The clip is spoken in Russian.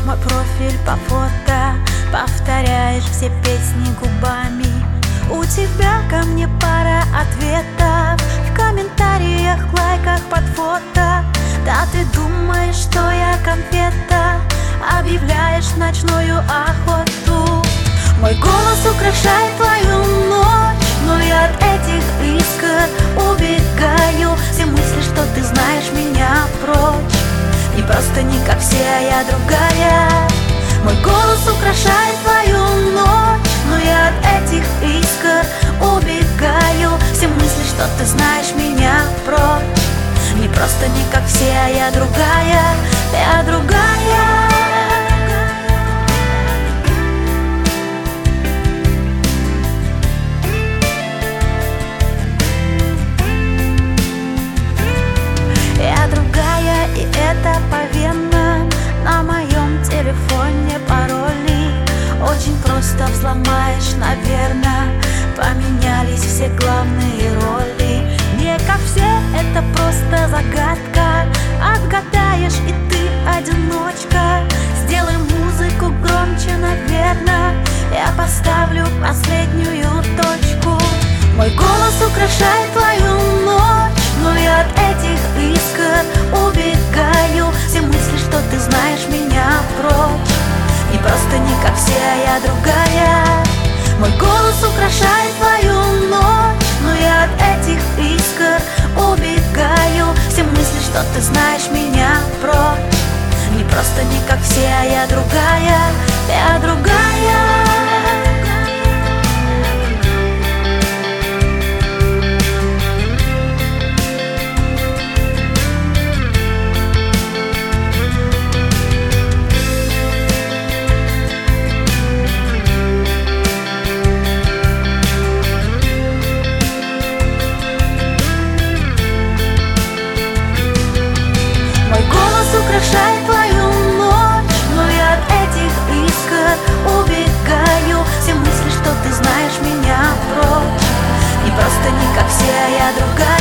мой профиль по фото, повторяешь все песни губами. У тебя ко мне пара ответов в комментариях, лайках под фото. Да ты думаешь, что я конфета, объявляешь ночную охоту. Мой голос украшает твою ночь, но я от этих искр убегаю. Все мысли, что ты знаешь меня прочь. Не просто не как все, а я другая. Мой голос украшает твою ночь, но я от этих искр убегаю. Все мысли, что ты знаешь меня прочь. Не просто не как все, а я другая, я другая. Я другая, и это по венам. На моем телефоне пароли очень просто взломаешь, наверное. Поменялись все главные роли. Не как все, это просто загадка. Отгадаешь, и ты одиночка. Сделай музыку громче, наверное. Я поставлю последнюю точку. Мой голос украшает твою ночь, но я от этих искр убегаю. Все мысли, что ты знаешь меня прочь. Не просто не как все, а я другая. Мой голос украшает твою ночь, но я от этих искр убегаю. Все мысли, что ты знаешь меня прочь. Не просто не как все, а я другая, я другая. Украшает твою ночь, но я от этих искр убегаю. Все мысли, что ты знаешь меня прочь. Не просто не как все, а я другая.